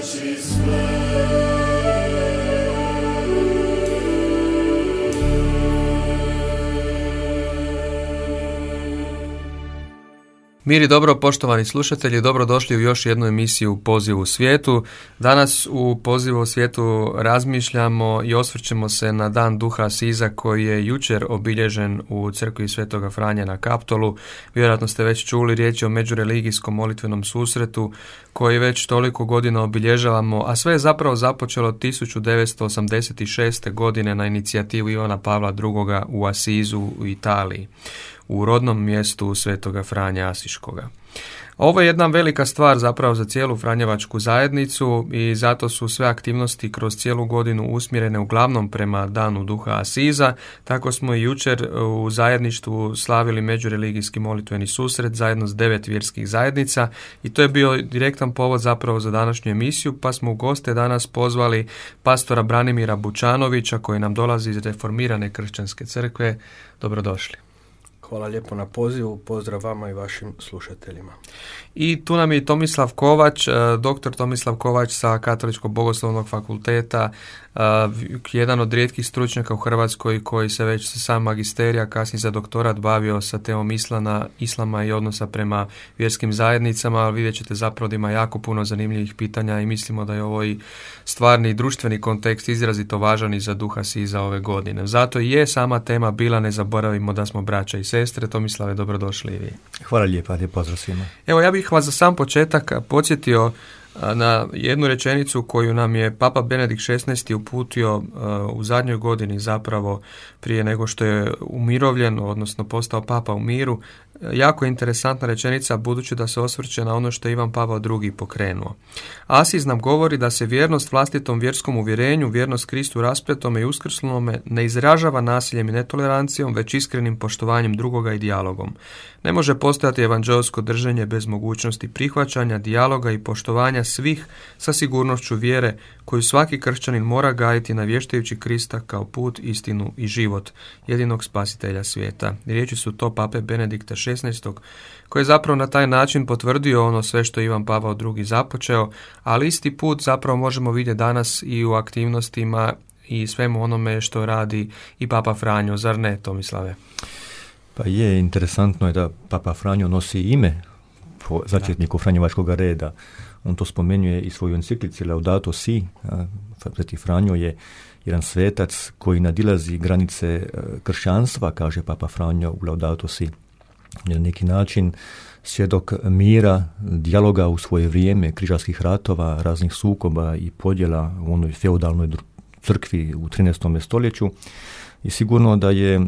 Mir i dobro, poštovani slušatelji, dobrodošli u još jednu emisiju Poziv u svijetu. Danas u Pozivu u svijetu razmišljamo i osvrćemo se na dan Duha Asiza koji je jučer obilježen u crkvi Svetoga Franje na Kaptolu. Vjerojatno ste već čuli, riječ je o međureligijskom molitvenom susretu koji već toliko godina obilježavamo, a sve je zapravo započelo 1986. godine na inicijativu Ivana Pavla II. U Asizu u Italiji, u rodnom mjestu Svetoga Franja Asiškoga. Ovo je jedna velika stvar zapravo za cijelu franjevačku zajednicu i zato su sve aktivnosti kroz cijelu godinu usmjerene uglavnom prema danu Duha Asiza. Tako smo i jučer u zajedništvu slavili međureligijski molitveni susret zajedno s 9 vjerskih zajednica i to je bio direktan povod zapravo za današnju emisiju, pa smo u goste danas pozvali pastora Branimira Bučanovića koji nam dolazi iz Reformirane kršćanske crkve. Dobrodošli. Hvala lijepo na pozivu, pozdrav vama i vašim slušateljima. I tu nam je Tomislav Kovač, doktor Tomislav Kovač sa Katoličkog bogoslovnog fakulteta, jedan od rijetkih stručnjaka u Hrvatskoj koji se već sa sam magisterija, kasnije za doktorat bavio sa temom islama i odnosa prema vjerskim zajednicama, ali vidjet ćete zapravo da ima jako puno zanimljivih pitanja i mislimo da je ovo i stvarni društveni kontekst izrazito važan i za Duha Asiza ove godine. Zato i je sama tema bila, ne zaboravimo da smo braća i sestre. Tomislave, dobrodošli i vi. Hvala lijepa, lijep pozdrav svima. Evo, ja bih vas za sam početak podsjetio na jednu rečenicu koju nam je Papa Benedikt XVI uputio u zadnjoj godini zapravo prije nego što je umirovljen, odnosno postao Papa u miru. Jako interesantna rečenica budući da se osvrće na ono što je Ivan Pavao II. Pokrenuo. Asiz nam govori da se vjernost vlastitom vjerskom uvjerenju, vjernost Kristu raspetome i uskrslonome ne izražava nasiljem i netolerancijom, već iskrenim poštovanjem drugoga i dijalogom. Ne može postojati evanđeosko držanje bez mogućnosti prihvaćanja, dijaloga i poštovanja svih sa sigurnošću vjere koju svaki kršćanin mora gajiti navještajući Krista kao put, istinu i život, jedinog spasitelja svijeta. Riječi su to Pape Benedikta XVI. Koji je zapravo na taj način potvrdio ono sve što Ivan Pavao II. Započeo, ali isti put zapravo možemo vidjeti danas i u aktivnostima i svemu onome što radi i Papa Franjo, zar ne, Tomislave? Pa je, interesantno je da Papa Franjo nosi ime po začetniku franjevačkog reda. On to spomenuje i svoju enciklici Laudato Si. Sveti Franjo je jedan svetac koji nadilazi granice kršćanstva, kaže Papa Franjo u Laudato Si. Na neki način svjedok mira, dijaloga u svoje vrijeme, križarskih ratova, raznih sukoba i podjela u onoj feudalnoj crkvi u 13. stoljeću. I sigurno da je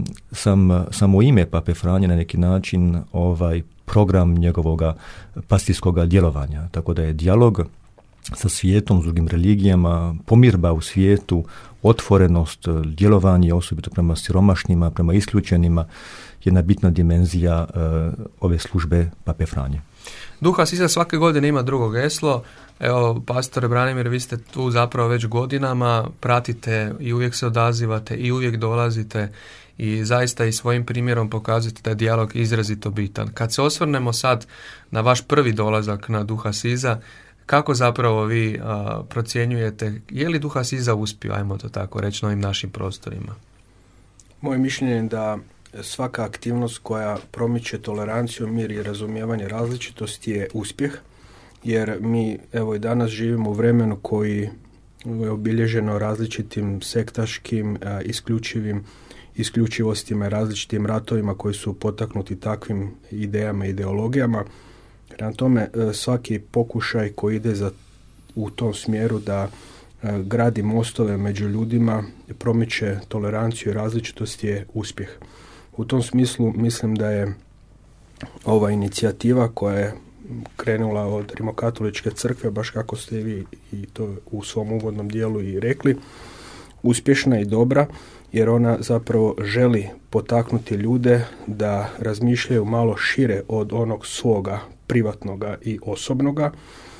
samo ime Pape Franje na neki način program njegovoga pastirskoga djelovanja. Tako da je dijalog sa svijetom, s drugim religijama, pomirba u svijetu, otvorenost, djelovanje osobito prema siromašnima, prema isključenima, jedna bitna dimenzija ove službe Pape Franje. Duh Asiza svake godine ima drugo geslo. Evo, pastore Branimir, vi ste tu zapravo već godinama, pratite i uvijek se odazivate i uvijek dolazite i zaista i svojim primjerom pokazujete da je dijalog izrazito bitan. Kad se osvrnemo sad na vaš prvi dolazak na Duh Asiza, kako zapravo vi procjenjujete, je li Duh Asiza uspio, ajmo to tako reći, na ovim našim prostorima? Moje mišljenje je da svaka aktivnost koja promiče toleranciju, mir i razumijevanje različitosti je uspjeh, jer mi evo i danas živimo u vremenu koji je obilježeno različitim sektaškim, isključivostima i različitim ratovima koji su potaknuti takvim idejama i ideologijama. Prema tome, svaki pokušaj koji ide u tom smjeru da gradi mostove među ljudima, promiče toleranciju i različitost je uspjeh. U tom smislu mislim da je ova inicijativa koja je krenula od Rimokatoličke crkve, baš kako ste vi i to u svom uvodnom dijelu i rekli, uspješna i dobra, jer ona zapravo želi potaknuti ljude da razmišljaju malo šire od onog svoga privatnoga i osobnoga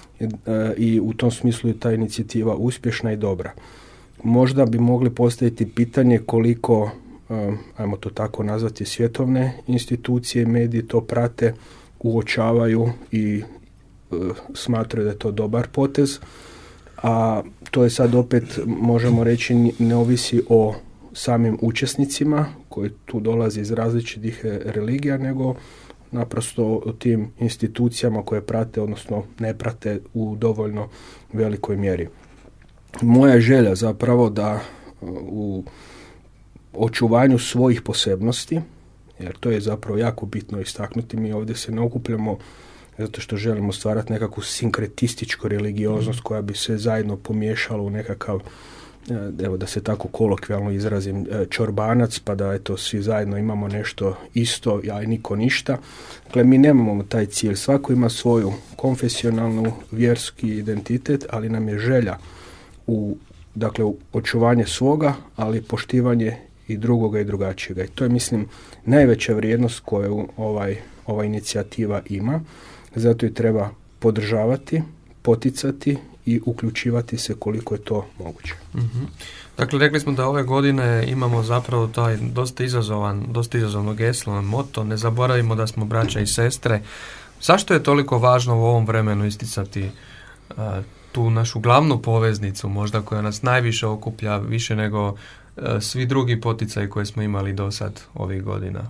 i u tom smislu je ta inicijativa uspješna i dobra. Možda bi mogli postaviti pitanje koliko, ajmo to tako nazvati, svjetovne institucije, mediji to prate, uočavaju i smatraju da je to dobar potez, a to je sad opet, možemo reći, ne ovisi o samim učesnicima koji tu dolaze iz različitih religija, nego naprosto o tim institucijama koje prate, odnosno ne prate u dovoljno velikoj mjeri. Moja želja zapravo da u očuvanju svojih posebnosti, jer to je zapravo jako bitno istaknuti, mi ovdje se ne okupljamo zato što želimo stvarati nekakvu sinkretističku religioznost koja bi se zajedno pomiješala u nekakav, evo da se tako kolokvijalno izrazim, čorbanac, pa da eto svi zajedno imamo nešto isto, a i niko ništa. Dakle, mi nemamo taj cilj. Svako ima svoju konfesionalnu, vjerski identitet, ali nam je želja u očuvanje svoga, ali poštivanje i drugoga i drugačijega. I to je, mislim, najveća vrijednost koju ova inicijativa ima. Zato ju treba podržavati, poticati i uključivati se koliko je to moguće. Mm-hmm. Dakle, rekli smo da ove godine imamo zapravo taj dosta izazovno geslo, moto, ne zaboravimo da smo braća i sestre. Zašto je toliko važno u ovom vremenu isticati tu našu glavnu poveznicu, možda koja nas najviše okuplja, više nego svi drugi poticaji koje smo imali do sad ovih godina?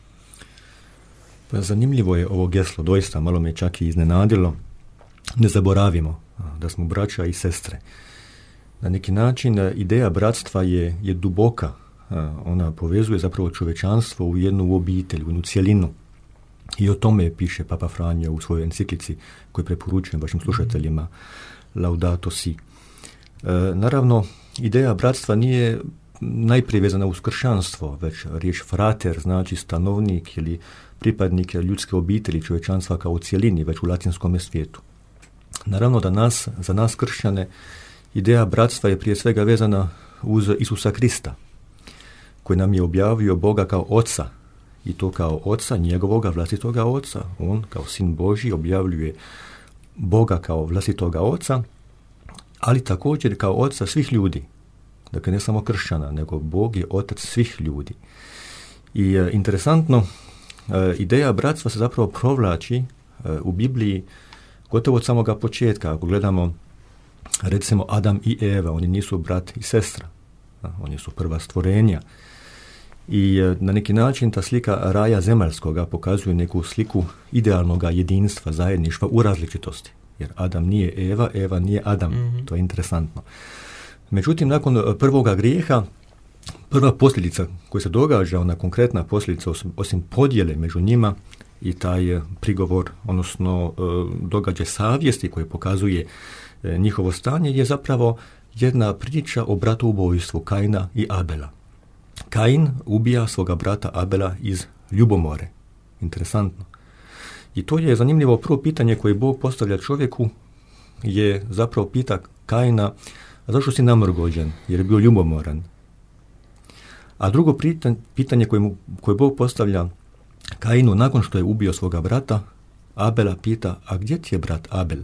Pa zanimljivo je ovo geslo, doista malo me čak i iznenadilo. Ne zaboravimo da smo braća i sestre. Na neki način ideja bratstva je duboka. Ona povezuje zapravo čovečanstvo u jednu obitelj, u jednu cjelinu. I o tome piše Papa Franjo u svojoj enciklici koju preporučujem vašim slušateljima, Laudato Si. Naravno, ideja bratstva nije najprije vezana uz kršćanstvo, već riječ frater znači stanovnik ili pripadnik ljudske obitelji, čovječanstva kao cjelini, već u latinskom svijetu. Naravno da za nas kršćane ideja bratstva je prije svega vezana uz Isusa Krista, koji nam je objavio Boga kao Oca, i to kao Oca, njegovoga vlastitoga Oca. On kao Sin Božji objavljuje Boga kao vlastitoga Oca, ali također kao Oca svih ljudi. Dakle, ne samo kršćana, nego Bog je Otac svih ljudi. I interesantno, ideja bratstva se zapravo provlači u Bibliji gotovo od samoga početka. Ako gledamo, recimo, Adam i Eva, oni nisu brat i sestra. Oni su prva stvorenja. I na neki način ta slika raja zemaljskoga pokazuje neku sliku idealnog jedinstva, zajedništva u različitosti. Jer Adam nije Eva, Eva nije Adam. Mm-hmm. To je interesantno. Međutim, nakon prvoga grijeha, prva posljedica koja se događa, ona konkretna posljedica, osim podjele među njima i taj prigovor, odnosno događaj savjesti koje pokazuje njihovo stanje, je zapravo jedna priča o bratoubojstvu Kaina i Abela. Kain ubija svoga brata Abela iz ljubomore. Interesantno. I to je zanimljivo. Prvo pitanje koje Bog postavlja čovjeku je zapravo pita Kaina: a zašto si namrgođen? Jer je bio ljubomoran. A drugo pitanje koje Bog postavlja Kainu nakon što je ubio svoga brata Abela, pita: a gdje ti je brat Abel?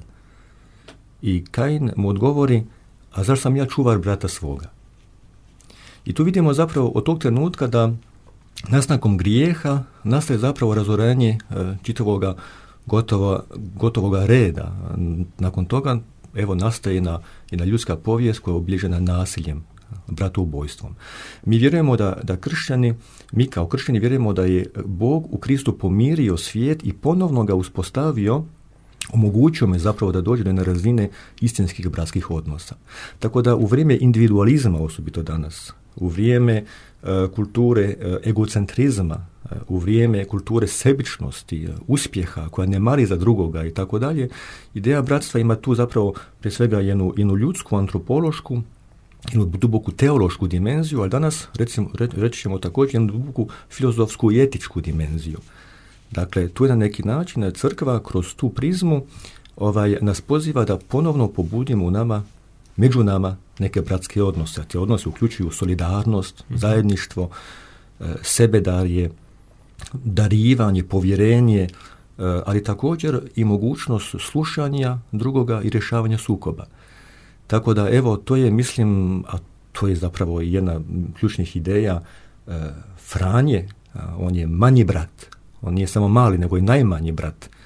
I Kain mu odgovori: a zar sam ja čuvar brata svoga? I tu vidimo zapravo od tog trenutka da nastankom grijeha nastaje zapravo razorenje čitavoga gotovoga reda. Nakon toga evo nastaje jedna ljudska povijest koja je obilježena nasiljem, bratoubojstvom. Mi vjerujemo da kršćani, mi kao kršćani vjerujemo da je Bog u Kristu pomirio svijet i ponovno ga uspostavio, omogućio me zapravo da dođe do razine istinskih bratskih odnosa. Tako da u vrijeme individualizma, osobito danas, u vrijeme kulture egocentrizma, u vrijeme kulture sebičnosti, uspjeha koja ne mari za drugoga i tako dalje, ideja bratstva ima tu zapravo prije svega jednu ljudsku, antropološku, jednu duboku teološku dimenziju, ali danas reći ćemo također jednu duboku filozofsku i etičku dimenziju. Dakle, tu je na neki način crkva kroz tu prizmu nas poziva da ponovno pobudimo među nama neke bratske odnose. Te odnose uključuju solidarnost, zajedništvo, sebedarje, darivanje, povjerenje, ali također i mogućnost slušanja drugoga i rješavanja sukoba. Tako da, evo, to je, mislim, a to je zapravo jedna ključnih ideja Franje, on je manji brat. On nije samo mali, nego i najmanji brat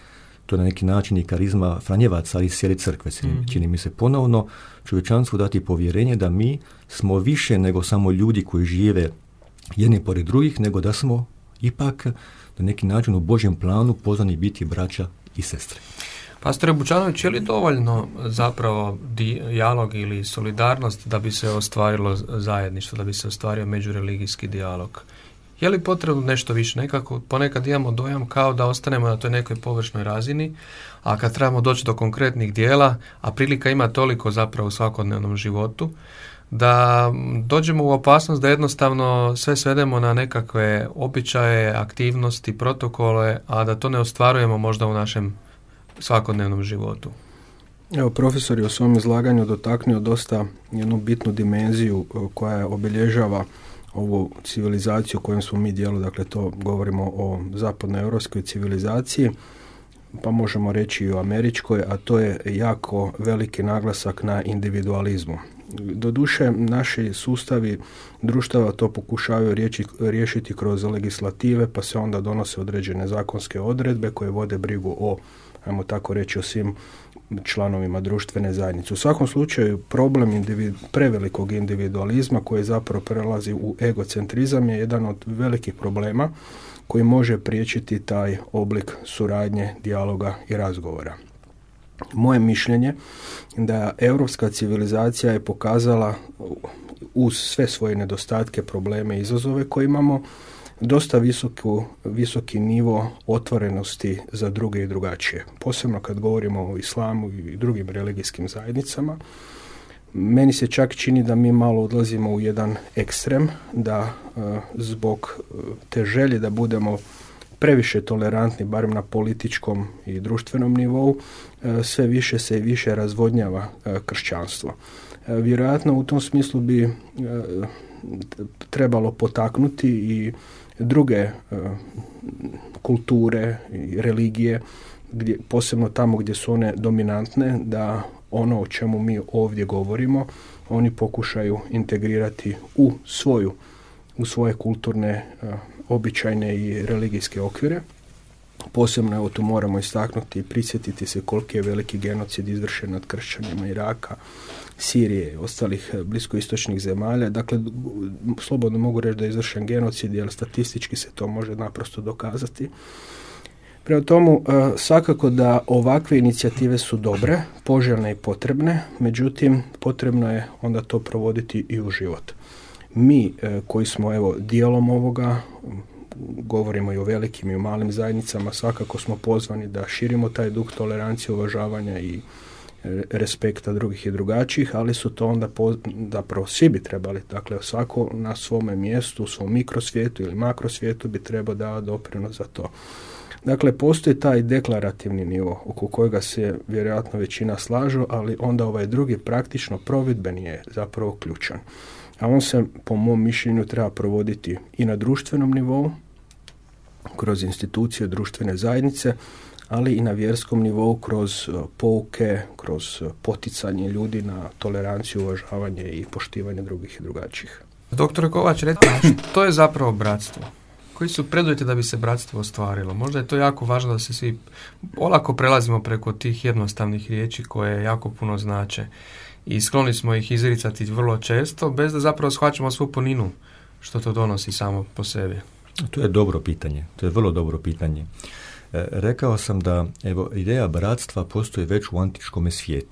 to je na neki način i karizma Franjevaca, ali cijele crkve. Čini mi se ponovno čovječanstvu dati povjerenje da mi smo više nego samo ljudi koji žive jedni pored drugih, nego da smo ipak na neki način u Božjem planu pozvani biti braća i sestre. Pastore Bučanović, je li dovoljno zapravo dijalog ili solidarnost da bi se ostvarilo zajedništvo, da bi se ostvario međureligijski dijalog? Je li potrebno nešto više? Nekako ponekad imamo dojam kao da ostanemo na toj nekoj površnoj razini, a kad trebamo doći do konkretnih dijela, a prilika ima toliko zapravo u svakodnevnom životu, da dođemo u opasnost da jednostavno sve svedemo na nekakve običaje, aktivnosti, protokole, a da to ne ostvarujemo možda u našem svakodnevnom životu. Evo, profesor je u svom izlaganju dotaknuo dosta jednu bitnu dimenziju koja obilježava ovu civilizaciju kojom smo mi dijelu, dakle to govorimo o zapadnoeuropskoj civilizaciji, pa možemo reći i o američkoj, a to je jako veliki naglasak na individualizmu. Doduše, naši sustavi društava to pokušavaju riješiti kroz legislative, pa se onda donose određene zakonske odredbe koje vode brigu o, ajmo tako reći, o svim članovima društvene zajednice. U svakom slučaju problem prevelikog individualizma koji zapravo prelazi u egocentrizam je jedan od velikih problema koji može priječiti taj oblik suradnje, dijaloga i razgovora. Moje mišljenje da europska civilizacija je pokazala uz sve svoje nedostatke, probleme i izazove koje imamo dosta visoki nivo otvorenosti za druge i drugačije. Posebno kad govorimo o islamu i drugim religijskim zajednicama, meni se čak čini da mi malo odlazimo u jedan ekstrem, da zbog te želje da budemo previše tolerantni, barem na političkom i društvenom nivou, sve više se i više razvodnjava kršćanstvo. Vjerojatno u tom smislu bi trebalo potaknuti i druge kulture i religije, posebno tamo gdje su one dominantne, da ono o čemu mi ovdje govorimo, oni pokušaju integrirati u svoje kulturne, običajne i religijske okvire. Posebno evo tu moramo istaknuti i prisjetiti se koliki je veliki genocid izvršen nad kršćanima Iraka, Sirije i ostalih bliskoistočnih zemalja. Dakle, slobodno mogu reći da je izvršen genocid, jer statistički se to može naprosto dokazati. Prema tomu, svakako da ovakve inicijative su dobre, poželjne i potrebne, međutim, potrebno je onda to provoditi i u život. Mi koji smo evo dijelom ovoga, govorimo i o velikim i o malim zajednicama, svakako smo pozvani da širimo taj duh tolerancije, uvažavanja i respekta drugih i drugačijih, ali su to onda zapravo svi bi trebali, dakle svako na svome mjestu, u svom mikrosvijetu ili makrosvijetu bi trebao davati doprinos za to. Dakle, postoji taj deklarativni nivo oko kojega se vjerojatno većina slažu, ali onda ovaj drugi praktično provedbeni je zapravo ključan. A on se, po mom mišljenju, treba provoditi i na društvenom nivou, kroz institucije društvene zajednice, ali i na vjerskom nivou kroz pouke, kroz poticanje ljudi na toleranciju, uvažavanje i poštivanje drugih i drugačijih. Doktore Kovač, recite, što je zapravo bratstvo? Koji su preduvjeti da bi se bratstvo ostvarilo? Možda je to jako važno da se svi olako prelazimo preko tih jednostavnih riječi koje jako puno znače i skloni smo ih izricati vrlo često bez da zapravo shvaćamo svu puninu što to donosi samo po sebi. To je dobro pitanje, to je vrlo dobro pitanje. Rekao sam da evo, ideja bratstva postoji već u antičkom svijetu.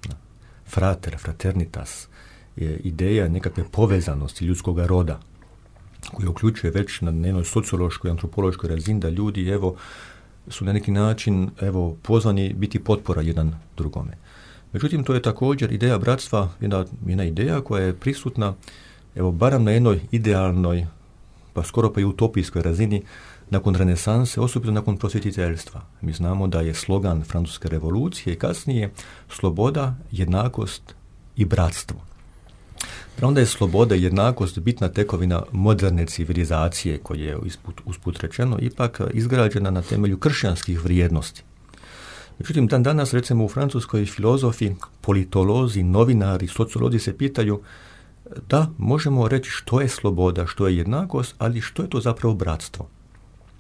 Frater, fraternitas je ideja nekakve povezanosti ljudskog roda koji uključuje već na jednoj sociološkoj, antropološkoj razini da ljudi evo, su na neki način pozvani biti potpora jedan drugome. Međutim, to je također ideja bratstva, jedna ideja koja je prisutna barem na jednoj idealnoj, pa skoro pa i utopijskoj razini nakon renesanse, osobito nakon prosvjetiteljstva. Mi znamo da je slogan Francuske revolucije i kasnije sloboda, jednakost i bratstvo. Onda je sloboda i jednakost bitna tekovina moderne civilizacije koja je usput rečeno ipak izgrađena na temelju kršćanskih vrijednosti. Međutim, dan danas recimo u Francuskoj filozofi, politolozi, novinari, sociolozi se pitaju da možemo reći što je sloboda, što je jednakost, ali što je to zapravo bratstvo.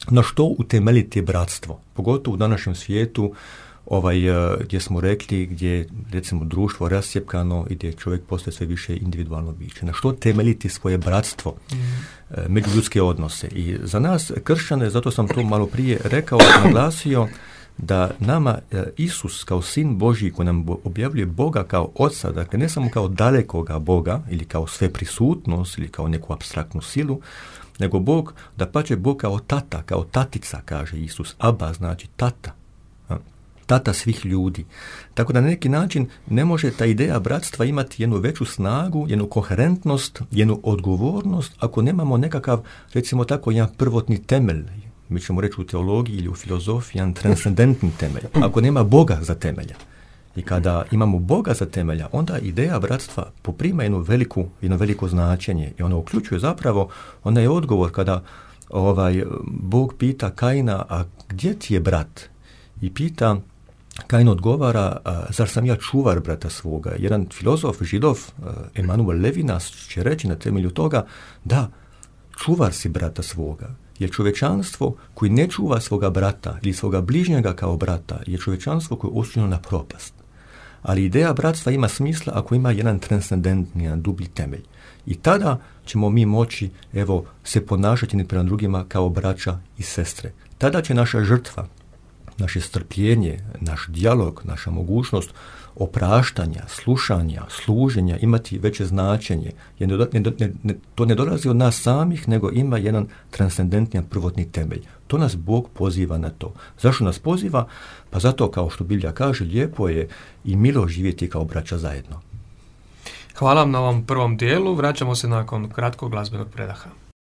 na što utemeljiti bratstvo, pogotovo u današnjem svijetu, gdje smo rekli, gdje recimo društvo rascjepkano i gdje čovjek postaje sve više individualno biće. Na što temeljiti svoje bratstvo, međuljudske odnose. I za nas kršćane, zato sam to malo prije rekao, naglasio da nama Isus kao sin Božji koji nam objavljuje Boga kao Oca, dakle ne samo kao dalekoga Boga ili kao sveprisutnost ili kao neku apstraktnu silu, nego Bog, da pače Bog kao tata, kao tatica, kaže Isus. Aba znači tata. Tata svih ljudi. Tako da na neki način ne može ta ideja bratstva imati jednu veću snagu, jednu koherentnost, jednu odgovornost ako nemamo nekakav, recimo tako, jedan prvotni temelj. Mi ćemo reći u teologiji ili u filozofiji, jedan transcendentni temelj. Ako nema Boga za temelja. I kada imamo Boga za temelja, onda ideja bratstva poprima jedno veliko značenje. I ona uključuje zapravo, ona je odgovor kada Bog pita Kaina, a gdje ti je brat? I pita, Kain odgovara, zar sam ja čuvar brata svoga? Jedan filozof, židov, Emanuel Levinas, će reći na temelju toga, da, čuvar si brata svoga. Jer čovječanstvo koji ne čuva svoga brata ili svoga bližnjega kao brata je čovječanstvo koje je osuđeno na propast. Ali ideja bratstva ima smisla ako ima jedan transcendentni, jedan dublji temelj. I tada ćemo mi moći, se ponašati prema drugima kao braća i sestre. Tada će naša žrtva, naše strpljenje, naš dijalog, naša mogućnost opraštanja, slušanja, služenja imati veće značenje. To ne dolazi od nas samih, nego ima jedan transcendentni prvotni temelj. To nas Bog poziva na to. Zašto nas poziva? Pa zato, kao što Biblija kaže, lijepo je i milo živjeti kao braća zajedno. Hvala vam na ovom prvom dijelu. Vraćamo se nakon kratkog glazbenog predaha.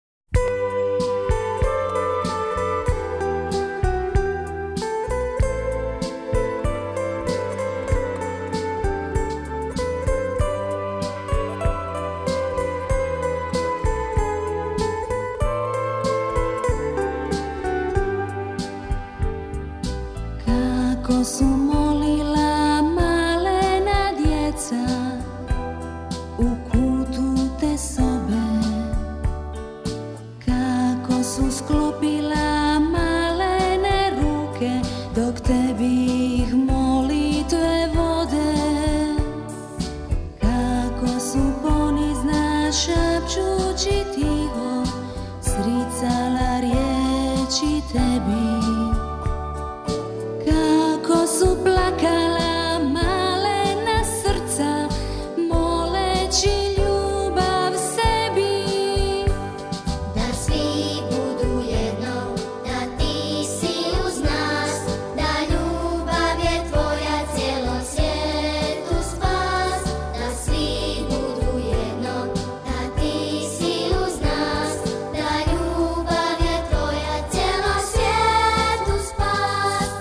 Su molila malena djeca u kutu te sobe, kako su sklopila malene ruke dok tebi ih molitve vode, kako su ponizna šapčući tiho sricala riječi tebi. Su plakala malena srca, moleći ljubav sebi. Da svi budu jedno, da ti si uz nas, da ljubav je tvoja cijelom svijetu spas. Da svi budu jedno, da ti si uz nas, da ljubav je tvoja cijelom svijetu spas.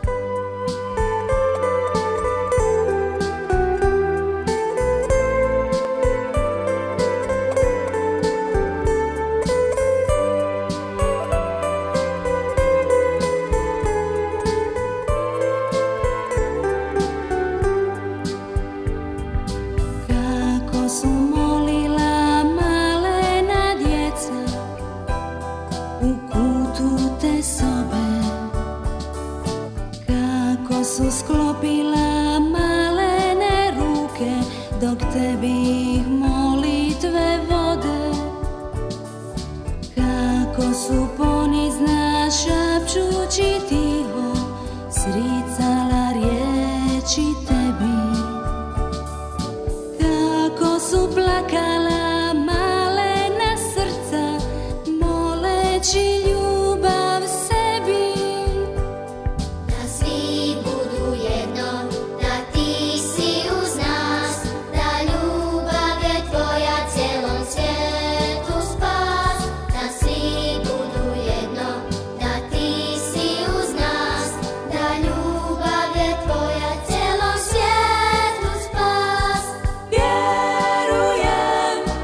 Sklopila malene ruke dok tebi ih molitve vode, kako su ponizna šapčući tiho sricala riječi tebi, kako su plakala malena srca moleći ljubav sebi. Da svi budu jedno, da ti si uz nas, da ljubav je tvoja cijelom svijetu spas. Da svi budu jedno, da ti si uz nas, da ljubav je tvoja cijelom svijetu spas. Vjerujem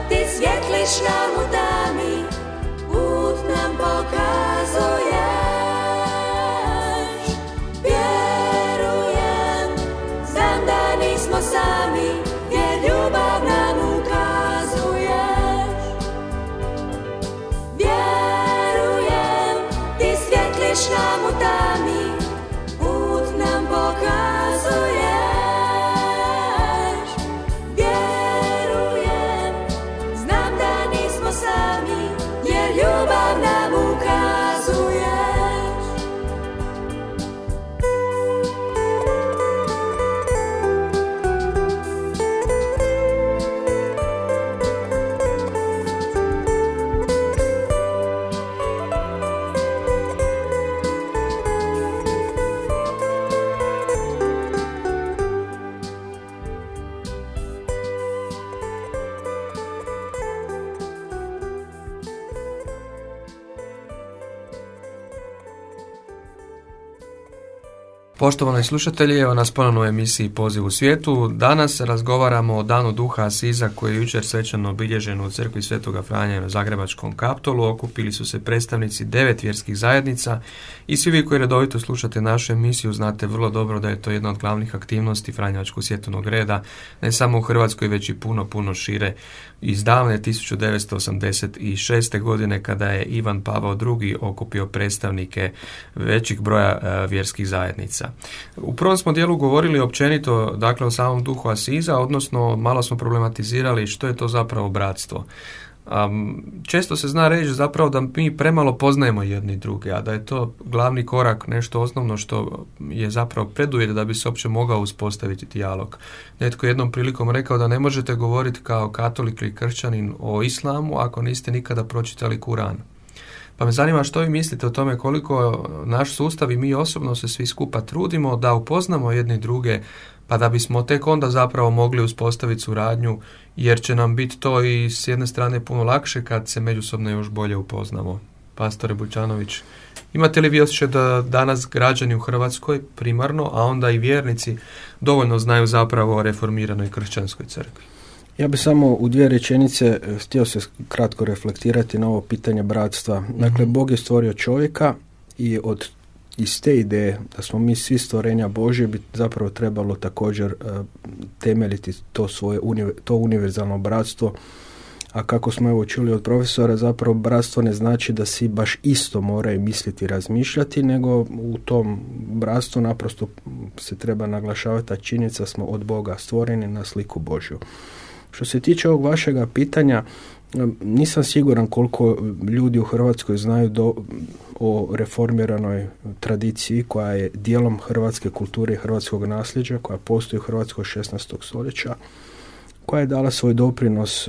Poštovani slušatelji, evo nas ponovno u emisiji Poziv u svijetu. Danas razgovaramo o Danu Duha Asiza koji je jučer svečano obilježen u crkvi Svetoga Franje na Zagrebačkom Kaptolu. Okupili su se predstavnici 9 vjerskih zajednica i svi vi koji redovito slušate našu emisiju znate vrlo dobro da je to jedna od glavnih aktivnosti Franjevačkog svjetovnog reda, ne samo u Hrvatskoj već i puno šire. Iz davne 1986. godine kada je Ivan Pavao II. Okupio predstavnike većih broja vjerskih zajednica. U prvom smo dijelu govorili općenito, dakle, o samom duhu Asiza, odnosno malo smo problematizirali što je to zapravo bratstvo. Često se zna reći zapravo da mi premalo poznajemo jedni druge, a da je to glavni korak, nešto osnovno što je zapravo preduvjet da bi se uopće mogao uspostaviti dijalog. Netko jednom prilikom rekao da ne možete govoriti kao katolik ili kršćanin o islamu ako niste nikada pročitali Kuran. Pa me zanima što vi mislite o tome koliko naš sustav i mi osobno se svi skupa trudimo da upoznamo jedni druge, pa da bismo tek onda zapravo mogli uspostaviti suradnju, jer će nam biti to i s jedne strane puno lakše kad se međusobno još bolje upoznamo. Pastore Bućanović, imate li vi osjećaj da danas građani u Hrvatskoj primarno, a onda i vjernici, dovoljno znaju zapravo o reformiranoj kršćanskoj crkvi? Ja bih samo u 2 rečenice htio se kratko reflektirati na ovo pitanje bratstva. Dakle, Bog je stvorio čovjeka i iz te ideje da smo mi svi stvorenja Božje bi zapravo trebalo također temeljiti to univerzalno bratstvo. A kako smo evo čuli od profesora, zapravo bratstvo ne znači da svi baš isto moraju misliti i razmišljati, nego u tom bratstvu naprosto se treba naglašavati ta činjenica smo od Boga stvoreni na sliku Božju. Što se tiče ovog vašega pitanja, nisam siguran koliko ljudi u Hrvatskoj znaju o reformiranoj tradiciji koja je dijelom hrvatske kulture i hrvatskog nasljeđa, koja postoji u Hrvatskoj 16. stoljeća, koja je dala svoj doprinos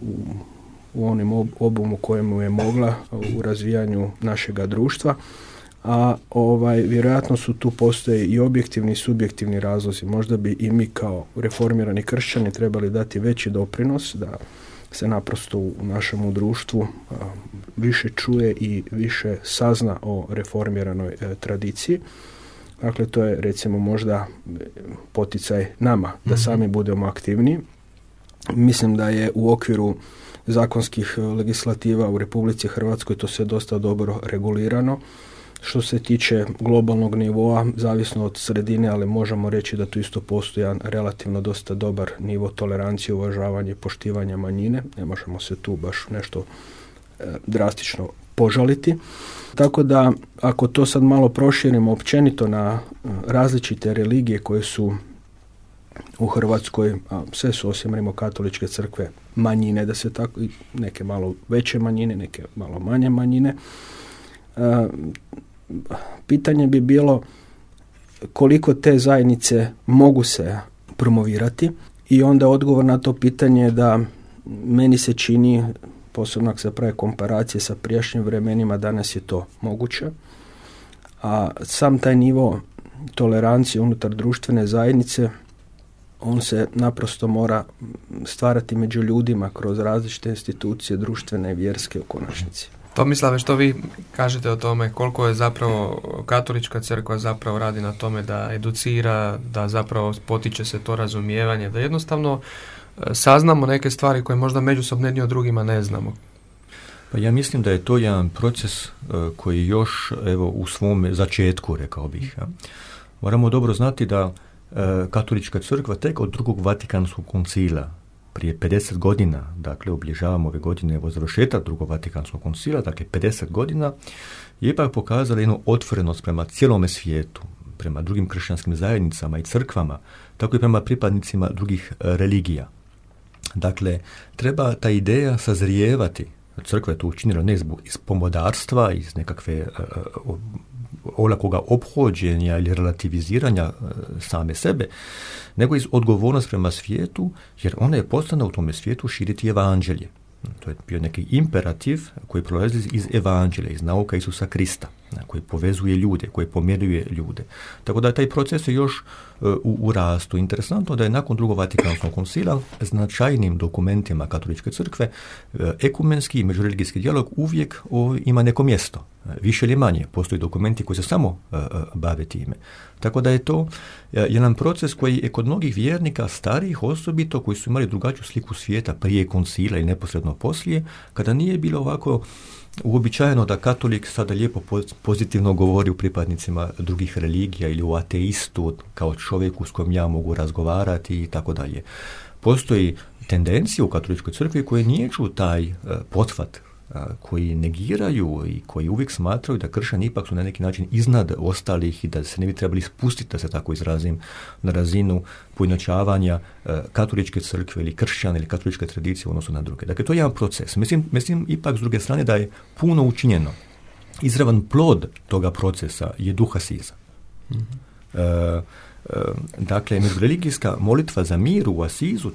u onim obumu kojemu je mogla u razvijanju našega društva. A vjerojatno su tu postoje i objektivni i subjektivni razlozi. Možda bi i mi kao reformirani kršćani trebali dati veći doprinos da se naprosto u našem društvu više čuje i više sazna o reformiranoj tradiciji. Dakle, to je recimo možda poticaj nama da sami budemo aktivniji. Mislim da je u okviru zakonskih legislativa u Republici Hrvatskoj to sve dosta dobro regulirano. Što se tiče globalnog nivoa, zavisno od sredine, ali možemo reći da tu isto postoji jedan relativno dosta dobar nivo tolerancije, uvažavanja i poštivanja manjine. Ne možemo se tu baš nešto drastično požaliti. Tako da, ako to sad malo proširimo općenito na različite religije koje su u Hrvatskoj, a sve su osim rimokatoličke crkve manjine, da se tako, neke malo veće manjine, neke malo manje manjine, pitanje bi bilo koliko te zajednice mogu se promovirati i onda odgovor na to pitanje je da meni se čini, posebno ako se prave komparacije sa prijašnjim vremenima, danas je to moguće, a sam taj nivo tolerancije unutar društvene zajednice, on se naprosto mora stvarati među ljudima kroz različite institucije društvene i vjerske u konačnici. Tomislave, što vi kažete o tome koliko je zapravo katolička crkva zapravo radi na tome da educira, da zapravo potiče se to razumijevanje, da jednostavno saznamo neke stvari koje možda međusobno jedni od drugima ne znamo? Pa ja mislim da je to jedan proces koji još u svom začetku, rekao bih. Moramo dobro znati da katolička crkva tek od drugog Vatikanskog koncila prije 50 godina, dakle obilježavamo ove godine završetak drugog Vatikanskog koncila, dakle 50 godina, je ipak pokazala jednu otvorenost prema cijelome svijetu, prema drugim kršćanskim zajednicama i crkvama, tako i prema pripadnicima drugih religija. Dakle, treba ta ideja sazrijevati. Crkva je to učinila ne iz pomodarstva, iz nekakve olakoga ophođenja ili relativiziranja same sebe, nego iz odgovornost prema svijetu, jer ona je poslana u tome svijetu širiti evanđelje. To je bio neki imperativ koji prolazi iz evanđelja, iz nauka Isusa Krista. koji povezuje ljude, koji pomiruje ljude. Tako da taj proces je još u rastu. Interesantno da je nakon drugog Vatikanskog koncila značajnim dokumentima Katoličke crkve ekumenski i međureligijski dijalog uvijek ima neko mjesto. Više ili manje. Postoji dokumenti koji se samo bave time. Tako da je to jedan proces koji je kod mnogih vjernika, starijih osobito, koji su imali drugačiju sliku svijeta prije koncila i neposredno poslije, kada nije bilo ovako uobičajeno da katolik sada lijepo pozitivno govori u pripadnicima drugih religija ili u ateistu kao čovjeku s kojim ja mogu razgovarati i tako dalje. Postoji tendencija u katoličkoj crkvi koje niječu taj pothvat, koji negiraju i koji uvijek smatraju da kršćani ipak su na neki način iznad ostalih i da se ne bi trebali spustiti, da se tako izrazim, na razinu pojednočavanja katoličke crkve ili kršćana ili katoličke tradicije u odnosu na druge. Dakle, to je jedan proces. Mislim ipak s druge strane da je puno učinjeno. Izravan plod toga procesa je duh Asiza. Dakle, međureligijska molitva za mir u Asizu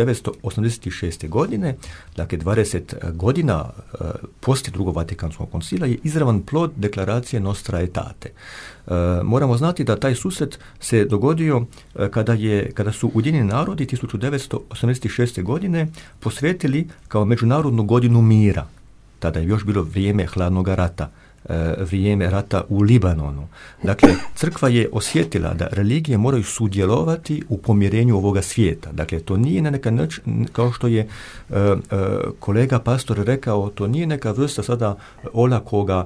1986. godine, dakle 20 godina poslije drugog Vatikanskog koncila, je izravan plod deklaracije Nostra Aetate. Moramo znati da taj susret se dogodio kada su Ujedinjeni narodi 1986. godine posvetili kao međunarodnu godinu mira. Tada je još bilo vrijeme hladnog rata, vrijeme rata u Libanonu. Dakle, crkva je osjetila da religije moraju sudjelovati u pomirenju ovoga svijeta. Dakle, to nije na neka način, kao što je kolega pastor rekao, to nije neka vrsta sada olakoga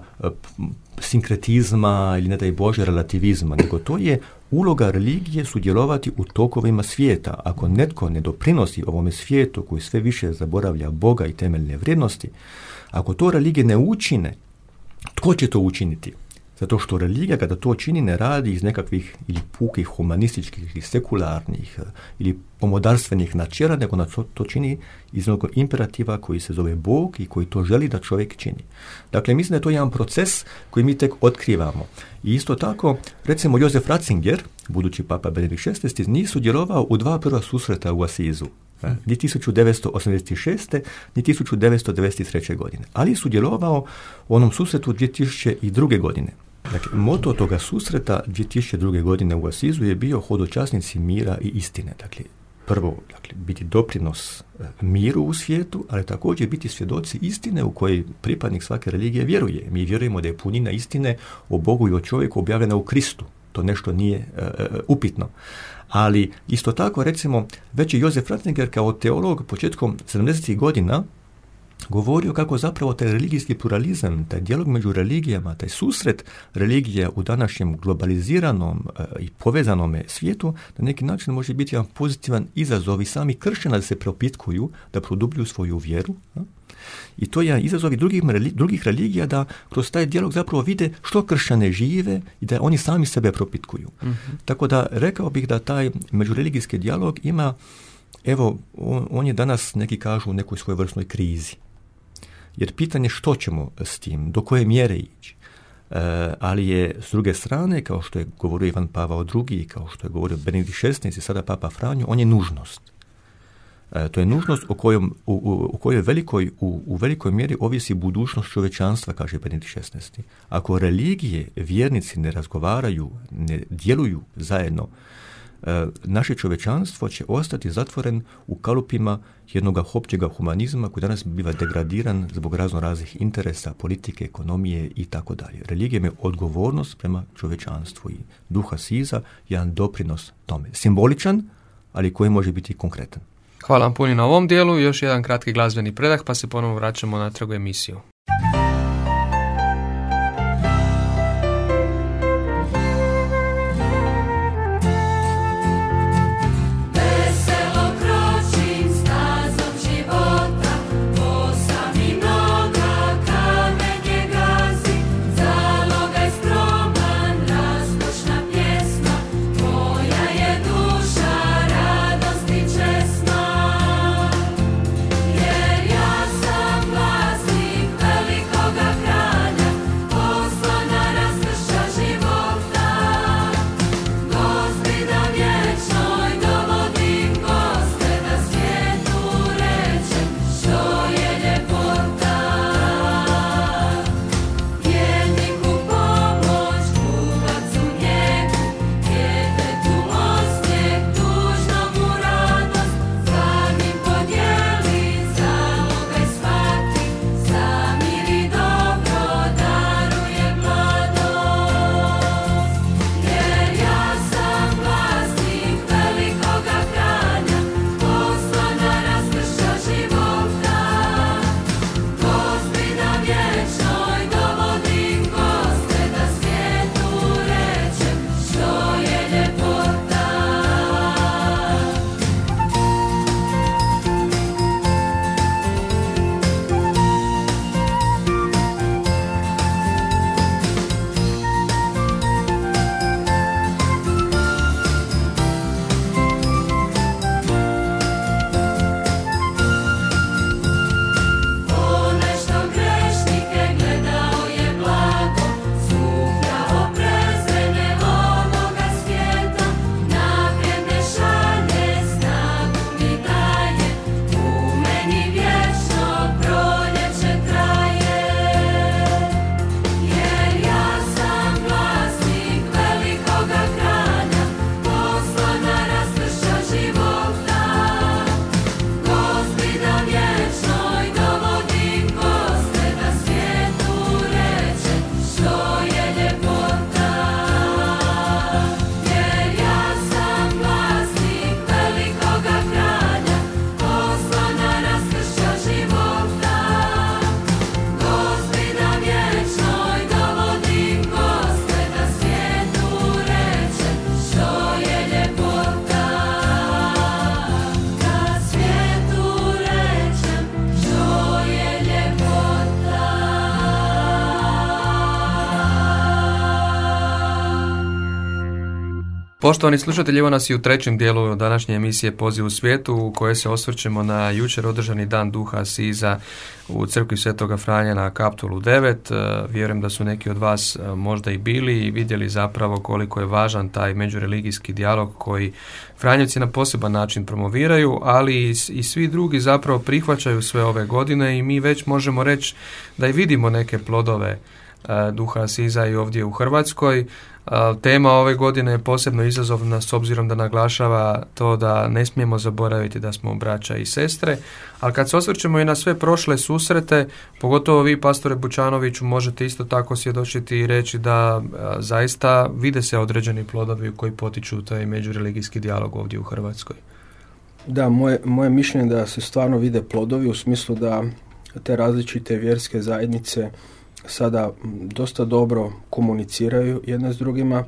sinkretizma ili ne daj Bože relativizma, nego to je uloga religije sudjelovati u tokovima svijeta. Ako netko ne doprinosi ovome svijetu koji sve više zaboravlja Boga i temeljne vrijednosti, ako to religije ne učine, tko će to učiniti? Zato što religija kada to čini ne radi iz nekakvih ili pukih humanističkih ili sekularnih ili pomodarstvenih načela, nego to čini iz onog imperativa koji se zove Bog i koji to želi da čovjek čini. Dakle, mislim da je to jedan proces koji mi tek otkrivamo. I isto tako, recimo Josef Ratzinger, budući papa Benedikt XVI, nije sudjelovao u dva prva susreta u Asizu. Ni 1986. ni 1993. godine. Ali je sudjelovao u onom susretu 2002. godine. Dakle, moto toga susreta 2002. godine u Asizu je bio hodočasnici mira i istine. Dakle, prvo, biti doprinos miru u svijetu, ali također biti svjedoci istine u kojoj pripadnik svake religije vjeruje. Mi vjerujemo da je punina istine o Bogu i o čovjeku objavljena u Kristu. To nešto nije upitno. Ali isto tako, recimo, već je Josef Ratzinger kao teolog početkom 70. godina govorio kako zapravo taj religijski pluralizam, taj dijalog među religijama, taj susret religija u današnjem globaliziranom i povezanom svijetu na neki način može biti jedan pozitivan izazov i sami kršćani da se propitkuju, da produbljuju svoju vjeru. I to je izazov i drugih religija da kroz taj dijalog zapravo vide što kršćane žive i da oni sami sebe propitkuju. Mm-hmm. Tako da rekao bih da taj međureligijski dijalog ima, evo, on je danas, neki kažu, u nekoj svojevrsnoj krizi. Jer pitanje što ćemo s tim, do koje mjere ići. Ali je s druge strane, kao što je govorio Ivan Pavao II, kao što je govorio Benedikt XVI i sada Papa Franjo, on je nužnost. To je nužnost u kojoj u velikoj mjeri ovisi budućnost čovječanstva, kaže Benedikt XVI. Ako religije, vjernici ne razgovaraju, ne djeluju zajedno, naše čovječanstvo će ostati zatvoren u kalupima jednog općega humanizma koji danas biva degradiran zbog raznih interesa, politike, ekonomije i tako dalje. Religija je odgovornost prema čovječanstvu i duh Asiza jedan doprinos tome. Simboličan, ali koji može biti konkretan. Hvala vam puno na ovom dijelu, još jedan kratki glazbeni predah pa se ponovno vraćamo natrag u emisiju. Jer ja sam vlasnik Poštovani slušatelji, evo nas i u trećem dijelu današnje emisije Poziv u svijetu u kojoj se osvrćemo na jučer održani dan duha Asiza u crkvi Svetoga Franje na Kaptolu 9. Vjerujem da su neki od vas možda i bili i vidjeli zapravo koliko je važan taj međureligijski dijalog koji Franjevci na poseban način promoviraju, ali i svi drugi zapravo prihvaćaju sve ove godine i mi već možemo reći da i vidimo neke plodove duha Asiza i ovdje u Hrvatskoj. Tema ove godine je posebno izazovna s obzirom da naglašava to da ne smijemo zaboraviti da smo braća i sestre, ali kad se osvrćemo i na sve prošle susrete, pogotovo vi, pastore Bučanoviću, možete isto tako svjedočiti i reći da zaista vide se određeni plodovi koji potiču taj međureligijski dijalog ovdje u Hrvatskoj. Da, moje mišljenje da se stvarno vide plodovi u smislu da te različite vjerske zajednice sada dosta dobro komuniciraju jedne s drugima,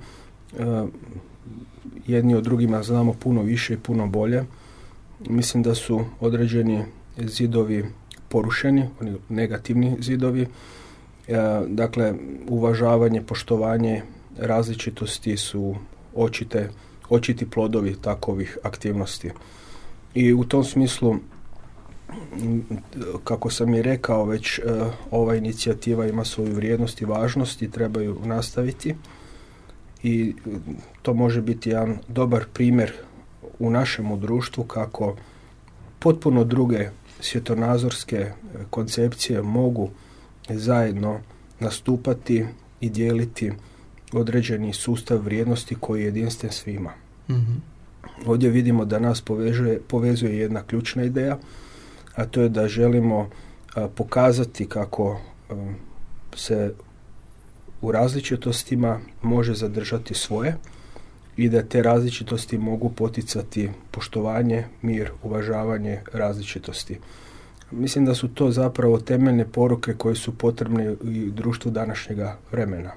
jedni od drugima znamo puno više i puno bolje. Mislim da su određeni zidovi porušeni, oni negativni zidovi. Dakle, uvažavanje, poštovanje različitosti su očiti plodovi takovih aktivnosti. I u tom smislu, kako sam i rekao već, ova inicijativa ima svoju vrijednost i važnost i treba ju nastaviti i to može biti jedan dobar primjer u našemu društvu kako potpuno druge svjetonazorske koncepcije mogu zajedno nastupati i dijeliti određeni sustav vrijednosti koji je jedinstven svima. Mm-hmm. Ovdje vidimo da nas povezuje jedna ključna ideja, a to je da želimo pokazati kako se u različitostima može zadržati svoje i da te različitosti mogu poticati poštovanje, mir, uvažavanje različitosti. Mislim da su to zapravo temeljne poruke koje su potrebne i društvu današnjega vremena.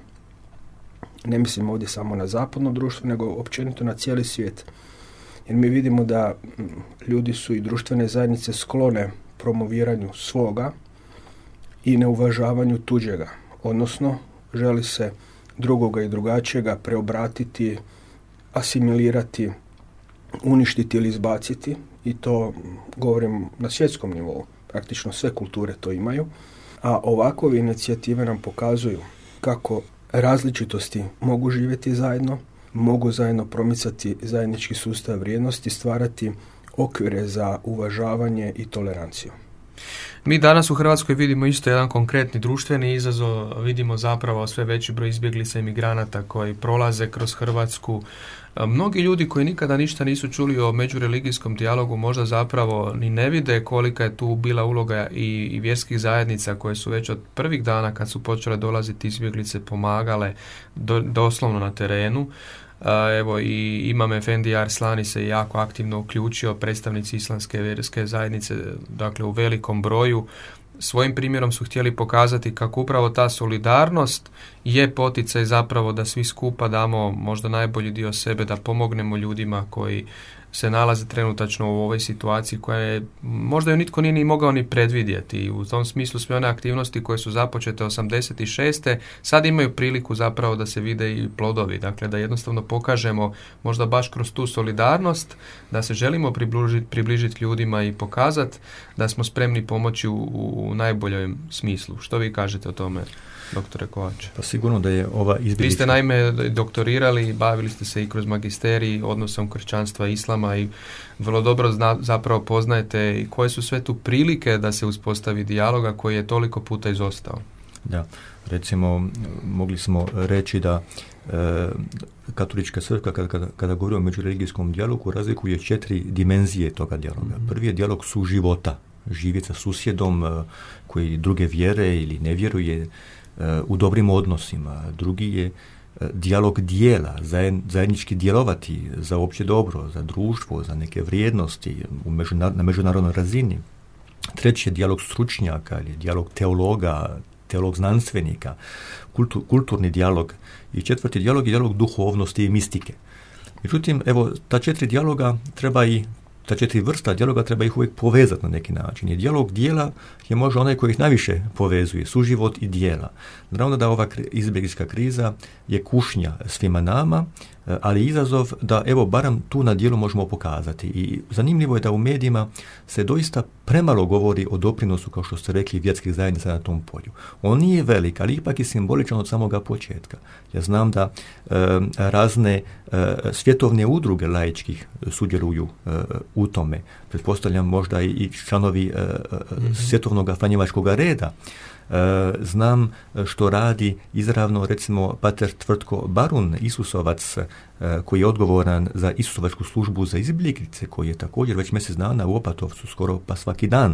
Ne mislim ovdje samo na zapadno društvo, nego općenito na cijeli svijet. Jer mi vidimo da ljudi su i društvene zajednice sklone promoviranju svoga i neuvažavanju tuđega. Odnosno, želi se drugoga i drugačijega preobratiti, asimilirati, uništiti ili izbaciti. I to govorim na svjetskom nivou. Praktično sve kulture to imaju. A ovakve inicijative nam pokazuju kako različitosti mogu živjeti zajedno, mogu zajedno promicati zajednički sustav vrijednosti, stvarati okvire za uvažavanje i toleranciju. Mi danas u Hrvatskoj vidimo isto jedan konkretni društveni izazov, vidimo zapravo sve veći broj izbjeglica i migranata koji prolaze kroz Hrvatsku. Mnogi ljudi koji nikada ništa nisu čuli o međureligijskom dijalogu možda zapravo ni ne vide kolika je tu bila uloga i vjerskih zajednica koje su već od prvih dana kad su počele dolaziti izbjeglice pomagale doslovno na terenu. Evo i Imam Efendi Arslani se jako aktivno uključio, predstavnici islamske vjerske zajednice, dakle u velikom broju. Svojim primjerom su htjeli pokazati kako upravo ta solidarnost je poticaj zapravo da svi skupa damo možda najbolji dio sebe, da pomognemo ljudima koji se nalaze trenutačno u ovoj situaciji koja je, možda ju nitko nije ni mogao ni predvidjeti. I u tom smislu sve one aktivnosti koje su započete 86. sad imaju priliku zapravo da se vide i plodovi. Dakle, da jednostavno pokažemo možda baš kroz tu solidarnost da se želimo približiti ljudima i pokazati da smo spremni pomoći u najboljem smislu. Što vi kažete o tome, doktore Kovač? Pa sigurno da je ova izbjeglička... Vi ste naime doktorirali i bavili ste se i kroz magisterij odnosom kršćanstva i islama i vrlo dobro zapravo poznajete koje su sve tu prilike da se uspostavi dijaloga koji je toliko puta izostao. Da, recimo mogli smo reći da katolička crkva kada govori o međureligijskom dijalogu razlikuje 4 dimenzije toga dijaloga. Prvi je dijalog suživota, živjeti sa susjedom koji druge vjere ili ne vjeruje u dobrim odnosima. Drugi je dijalog dijela, zajednički djelovati za opće dobro, za društvo, za neke vrijednosti na međunarodnoj razini. Treći je dijalog stručnjaka ili dijalog teologa, teolog znanstvenika, kulturni dijalog. I četvrti dijalog je dijalog duhovnosti i mistike. Međutim, evo, ta 4 dijaloga treba i ta 4 vrsta dijaloga treba ih uvijek povezati na neki način. I dijalog dijela je možda onaj koji ih najviše povezuje, suživot i dijela. Naravno da ova izbjeglička kriza je kušnja svima nama, ali izazov da evo barem tu na dijelu možemo pokazati. I zanimljivo je da u medijima se doista premalo govori o doprinosu, kao što ste rekli, vjerskih zajednica na tom polju. On nije velik, ali ipak je simboličan od samoga početka. Ja znam da razne svjetovne udruge laičkih sudjeluju u tome. Pretpostavljam možda i članovi svjetovnog franjevačkog reda. Znam što radi izravno recimo pater Tvrtko Barun, Isusovac, koji je odgovoran za Isusovačku službu za izbjeglice, koji je također već mjesec dana u Opatovcu skoro pa svaki dan.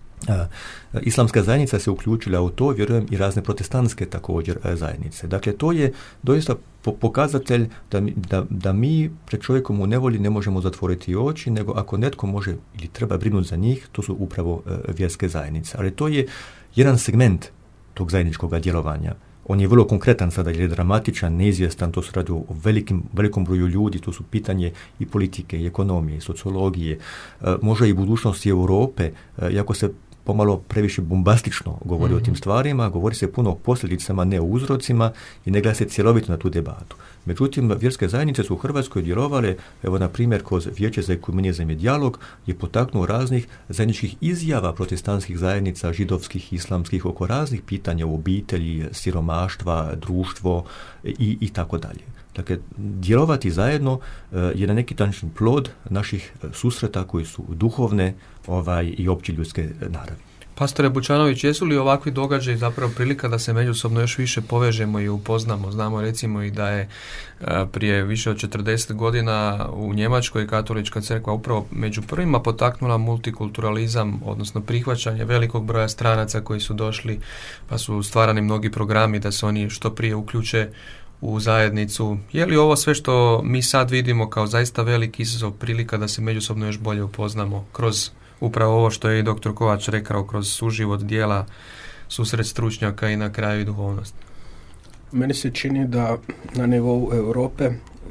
Islamska zajednica se uključila u to, vjerujem i razne protestantske također zajednice. Dakle, to je doista pokazatelj da mi pred čovjekom u nevolji ne možemo zatvoriti oči, nego ako netko može ili treba brinuti za njih, to su upravo vjerske zajednice. Ali to je jedan segment tog zajedničkog djelovanja. On je vrlo konkretan sada, jer je dramatičan, neizvjestan, to se radi o velikom broju ljudi, to su pitanje i politike, i ekonomije, i sociologije, možda i budućnosti Europe, iako se pomalo previše bombastično govori o tim stvarima, govori se puno o posljedicama, ne o uzrocima i ne gleda se cjelovito na tu debatu. Međutim, vjerske zajednice su u Hrvatskoj djelovale, evo na primjer kroz Vijeće za ekumenizam i dijalog je potaknuo raznih zajedničkih izjava protestantskih zajednica, židovskih, islamskih, oko raznih pitanja u obitelji, siromaštva, društvo i tako dalje. Dakle, djelovati zajedno je na neki način plod naših susreta koji su duhovne i opće ljudske naravi. Pastore Bučanović, jesu li ovakvi događaji zapravo prilika da se međusobno još više povežemo i upoznamo? Znamo recimo i da je prije više od 40 godina u Njemačkoj katolička crkva upravo među prvima potaknula multikulturalizam, odnosno prihvaćanje velikog broja stranaca koji su došli, pa su stvarani mnogi programi da se oni što prije uključe u zajednicu. Je li ovo sve što mi sad vidimo kao zaista veliki izazov prilika da se međusobno još bolje upoznamo kroz upravo ovo što je i dr. Kovač rekao, kroz suživot dijela, susret stručnjaka i na kraju i duhovnost? Meni se čini da na nivou Europe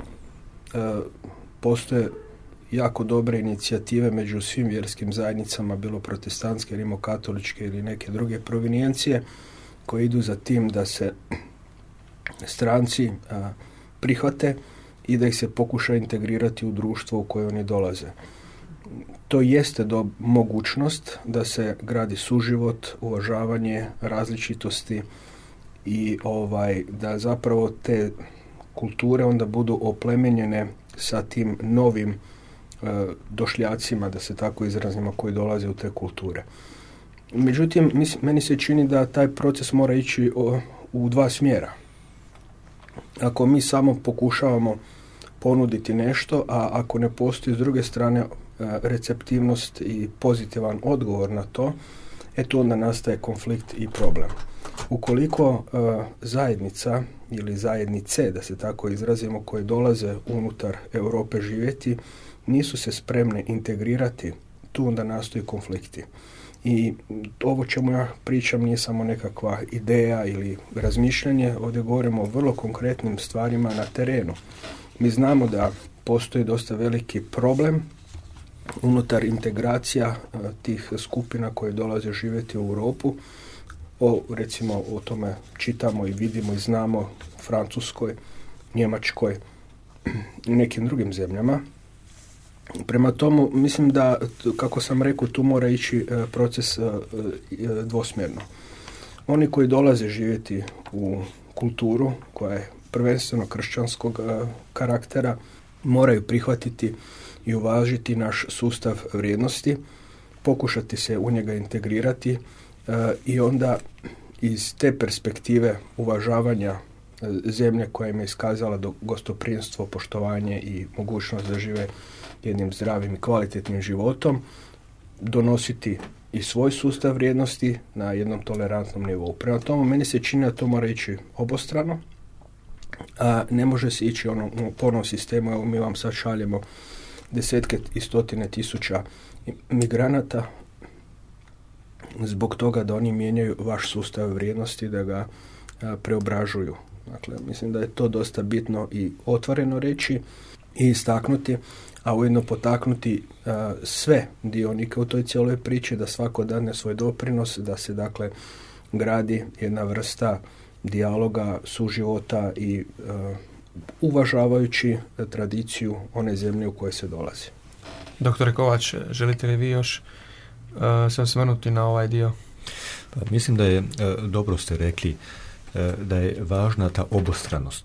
postoje jako dobre inicijative među svim vjerskim zajednicama, bilo protestantske, rimokatoličke ili neke druge provinijencije, koje idu za tim da se stranci prihvate i da ih se pokuša integrirati u društvo u koje oni dolaze. To jeste mogućnost da se gradi suživot, uvažavanje različitosti i da zapravo te kulture onda budu oplemenjene sa tim novim došljacima, da se tako izrazimo, koji dolaze u te kulture. Međutim, meni se čini da taj proces mora ići u dva smjera. Ako mi samo pokušavamo ponuditi nešto, a ako ne postoji s druge strane receptivnost i pozitivan odgovor na to, tu onda nastaje konflikt i problem. Ukoliko zajednica ili zajednice, da se tako izrazimo, koje dolaze unutar Europe živjeti, nisu se spremne integrirati, tu onda nastoji konflikti. I ovo čemu ja pričam nije samo nekakva ideja ili razmišljanje, ovdje govorimo o vrlo konkretnim stvarima na terenu. Mi znamo da postoji dosta veliki problem unutar integracija tih skupina koje dolaze živjeti u Europu. Recimo o tome čitamo i vidimo i znamo u Francuskoj, Njemačkoj i nekim drugim zemljama. Prema tomu, mislim da, kako sam rekao, tu mora ići proces dvosmjerno. Oni koji dolaze živjeti u kulturu koja je prvenstveno kršćanskog karaktera, moraju prihvatiti i uvažiti naš sustav vrijednosti, pokušati se u njega integrirati i onda iz te perspektive uvažavanja zemlje koja im je iskazala gostoprimstvo, poštovanje i mogućnost da žive jednim zdravim i kvalitetnim životom, donositi i svoj sustav vrijednosti na jednom tolerantnom nivou. Prema tomu, meni se čini da to mora ići obostrano, a ne može se ići po onom sistemu. Evo, mi vam sad šaljemo desetke i stotine tisuća migranata zbog toga da oni mijenjaju vaš sustav vrijednosti, da ga preobražuju. Dakle, mislim da je to dosta bitno i otvoreno reći i istaknuti, a ujedno potaknuti sve dionike u toj cijeloj priči da svako dane svoj doprinos, da se dakle gradi jedna vrsta dijaloga, suživota i uvažavajući tradiciju one zemlje u kojoj se dolazi. Doktore Kovač, želite li vi još se osvrnuti na ovaj dio? Pa, mislim da je, dobro ste rekli, da je važna ta obostranost.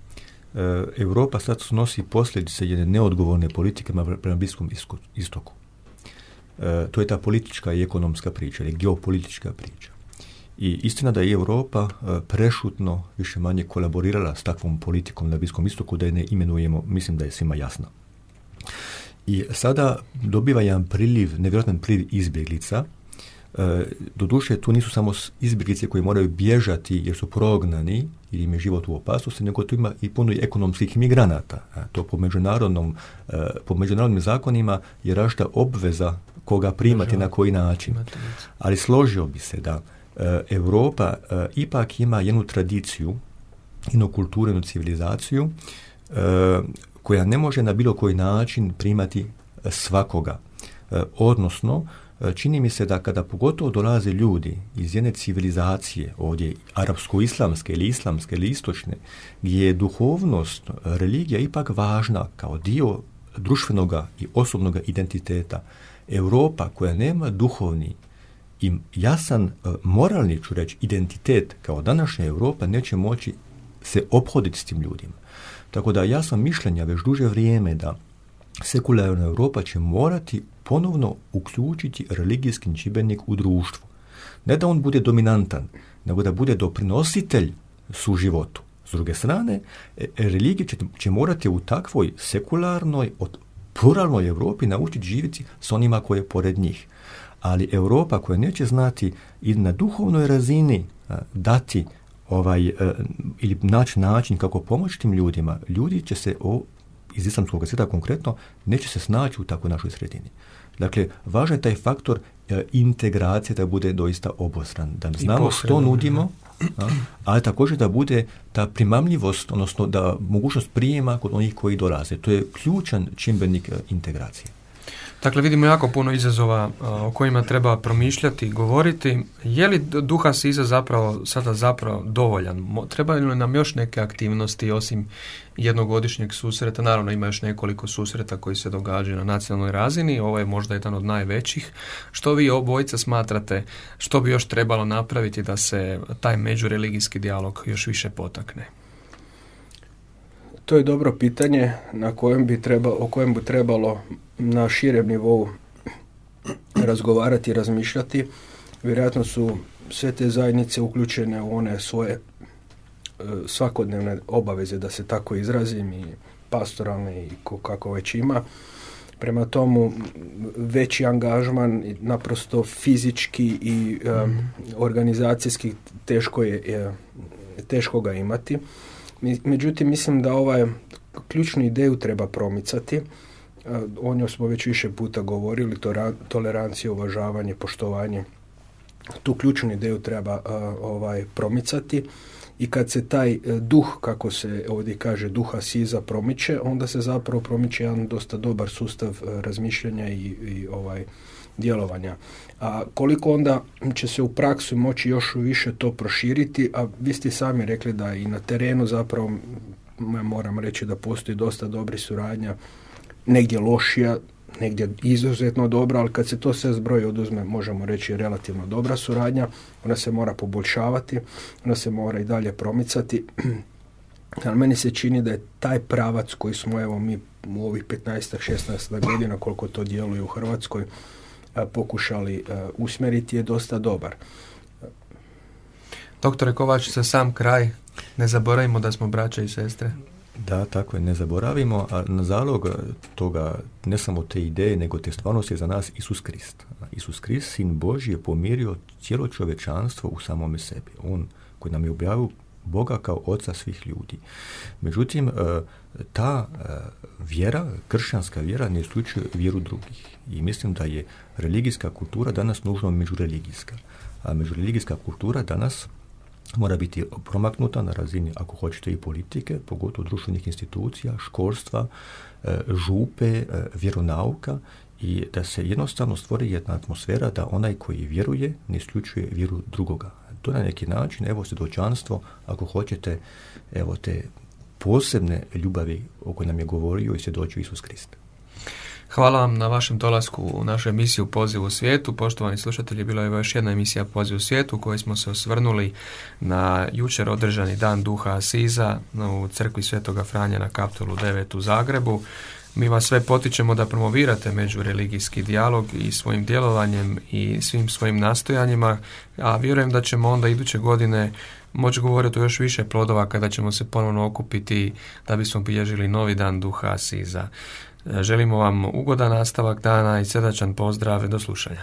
Europa sad nosi posljedice jedne neodgovorne politike prema Bliskom istoku. To je ta politička i ekonomska priča, ili geopolitička priča. I istina da je Europa prešutno više manje kolaborirala s takvom politikom na Bliskom istoku, da je ne imenujemo, mislim da je svima jasno. I sada dobiva jedan nevjerojatan priliv izbjeglica. Doduše, tu nisu samo izbjeglice koji moraju bježati jer su prognani ili im je život u opasnosti, nego tu ima i puno ekonomskih migranata. To po međunarodnim zakonima je različita obveza koga primati na koji način. Ali složio bi se da Europa ipak ima jednu tradiciju, jednu kulturu, jednu civilizaciju koja ne može na bilo koji način primati svakoga. Odnosno, čini mi se da kada pogotovo dolaze ljudi iz jedne civilizacije, ovdje arapsko-islamske ili islamske ili istočne, gdje je duhovnost, religija ipak važna kao dio društvenoga i osobnog identiteta, Europa koja nema duhovni i jasan moralni, ću reći, identitet kao današnja Europa neće moći se ophoditi s tim ljudima. Tako da ja sam mišljenja već duže vrijeme da sekularna Europa će morati ponovno uključiti religijski čimbenik u društvu. Ne da on bude dominantan, nego da bude doprinositelj suživotu. S druge strane, religija će morati u takvoj sekularnoj, pluralnoj Europi naučiti živjeti s onima koje je pored njih. Ali Europa koja neće znati i na duhovnoj razini dati ili naći način kako pomoći tim ljudima, ljudi će se iz islamskog svijeta konkretno neće se snaći u takvoj našoj sredini. Dakle, važan je taj faktor integracije da bude doista obostran, da znamo što nudimo, ali također da bude ta primamljivost, odnosno da mogućnost prijema kod onih koji dolaze. To je ključan čimbenik integracije. Dakle, vidimo jako puno izazova o kojima treba promišljati i govoriti. Je li duha siza sada zapravo dovoljan? Trebaju li nam još neke aktivnosti osim jednogodišnjeg susreta? Naravno, ima još nekoliko susreta koji se događaju na nacionalnoj razini. Ovo je možda jedan od najvećih. Što vi obojica smatrate, što bi još trebalo napraviti da se taj međureligijski dijalog još više potakne? To je dobro pitanje o kojem bi trebalo na širem nivou razgovarati i razmišljati. Vjerojatno su sve te zajednice uključene u one svoje svakodnevne obaveze, da se tako izrazim, i pastoralne i kako već ima. Prema tomu veći angažman, naprosto fizički i organizacijski teško ga imati. Međutim, mislim da ključnu ideju treba promicati. O njoj smo već više puta govorili, tolerancija, uvažavanje, poštovanje. Tu ključnu ideju treba promicati i kad se taj duh, kako se ovdje kaže, duha siza promiče, onda se zapravo promiče jedan dosta dobar sustav razmišljanja i djelovanja. A koliko onda će se u praksi moći još više to proširiti, a vi ste sami rekli da i na terenu zapravo moram reći da postoji dosta dobri suradnja, negdje lošija, negdje izuzetno dobra, ali kad se to sve zbroji oduzme, možemo reći relativno dobra suradnja, ona se mora poboljšavati, ona se mora i dalje promicati, ali meni se čini da je taj pravac koji smo mi u ovih 15-16 godina, koliko to djeluje u Hrvatskoj, pokušali usmjeriti, je dosta dobar. Doktore Kovač, za sam kraj, ne zaboravimo da smo braća i sestre. Da, tako je, ne zaboravimo, a na zalog toga, ne samo te ideje, nego te stvarnosti je za nas Isus Krist. Isus Krist, Sin Božji, je pomirio cijelo čovječanstvo u samome sebi. On koji nam je objavio Boga kao oca svih ljudi. Međutim, ta vjera, kršćanska vjera, ne isključuje vjeru drugih. I mislim da je religijska kultura danas nužno međureligijska. A međureligijska kultura danas mora biti promaknuta na razini, ako hoćete, i politike, pogotovo društvenih institucija, školstva, župe, vjeronauka, i da se jednostavno stvori jedna atmosfera da onaj koji vjeruje ne isključuje vjeru drugoga. To na neki način, svjedočanstvo, ako hoćete, te posebne ljubavi o kojoj nam je govorio i svjedočio Isus Krist. Hvala vam na vašem dolasku u našu emisiju Poziv u svijetu. Poštovani slušatelji, bila je još jedna emisija Poziv u svijetu u kojoj smo se osvrnuli na jučer održani dan Duha Asiza u crkvi Svetoga Franje na Kaptolu 9 u Zagrebu. Mi vas sve potičemo da promovirate međureligijski dijalog i svojim djelovanjem i svim svojim nastojanjima, a vjerujem da ćemo onda iduće godine moći govoriti o još više plodova kada ćemo se ponovno okupiti da bismo bilježili novi dan Duha Asiza. Želimo vam ugodan nastavak dana i srdačan pozdrav, do slušanja.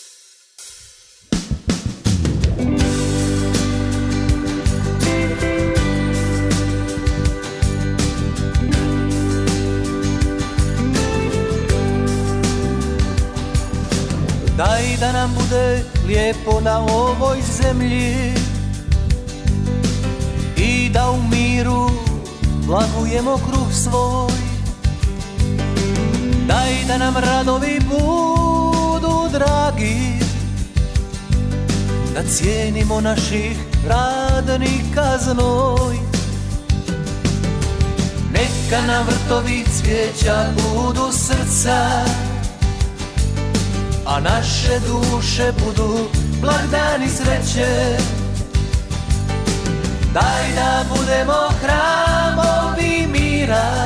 Daj da nam bude lijepo na ovoj zemlji i da u miru blagujemo kruh svoj. Daj da nam radovi budu dragi, da cijenimo naših radnika znoj. Neka nam vrtovi cvijeća budu srca, a naše duše budu blagdani sreće. Daj da budemo hramovi mira,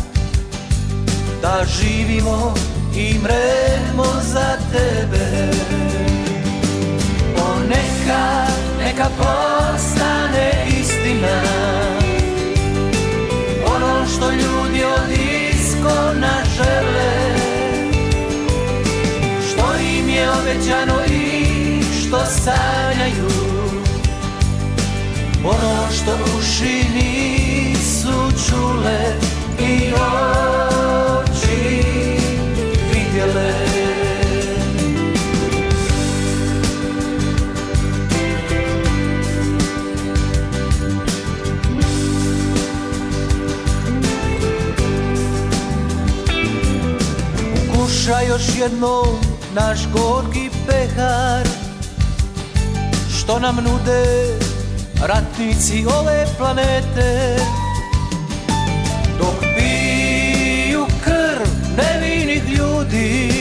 da živimo i mremo za tebe. O neka postane istina ono što ljudi od iskona žele, što im je obećano i što sanjaju, ono što uši nisu čule i oči vidjele. Ukušaj još jednom naš gorki pehar, što nam nude ratnici ove planete, dok piju krv nevinih ljudi,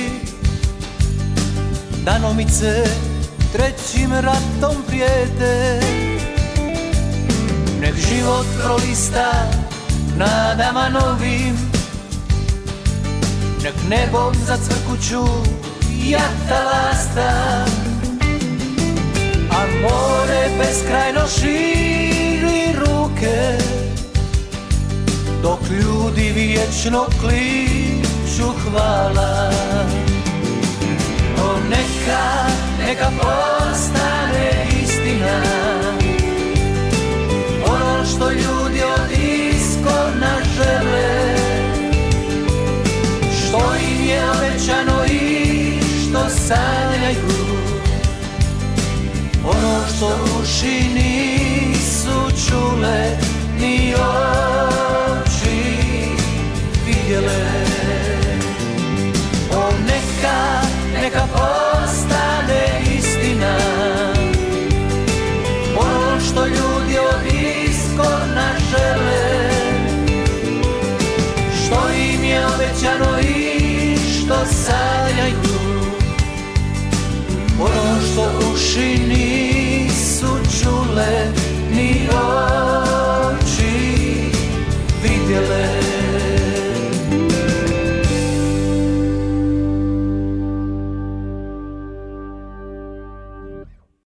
danomice trećim ratom prijete. Nek život prolista nadama novim, nek nebom zacvrkuću jatalasta, a more beskrajno širi ruke, dok ljudi vječno kliču hvala. O neka postane istina ono što ljudi od iskona žele, što im je obećano i što sanjaju, ono što uši nisu čule ni oči vidjele. O neka postane istina ono što ljudi od iskona žele, što im je obećano i što sanjaju, ono što uši nisu čule ni oči vidjele.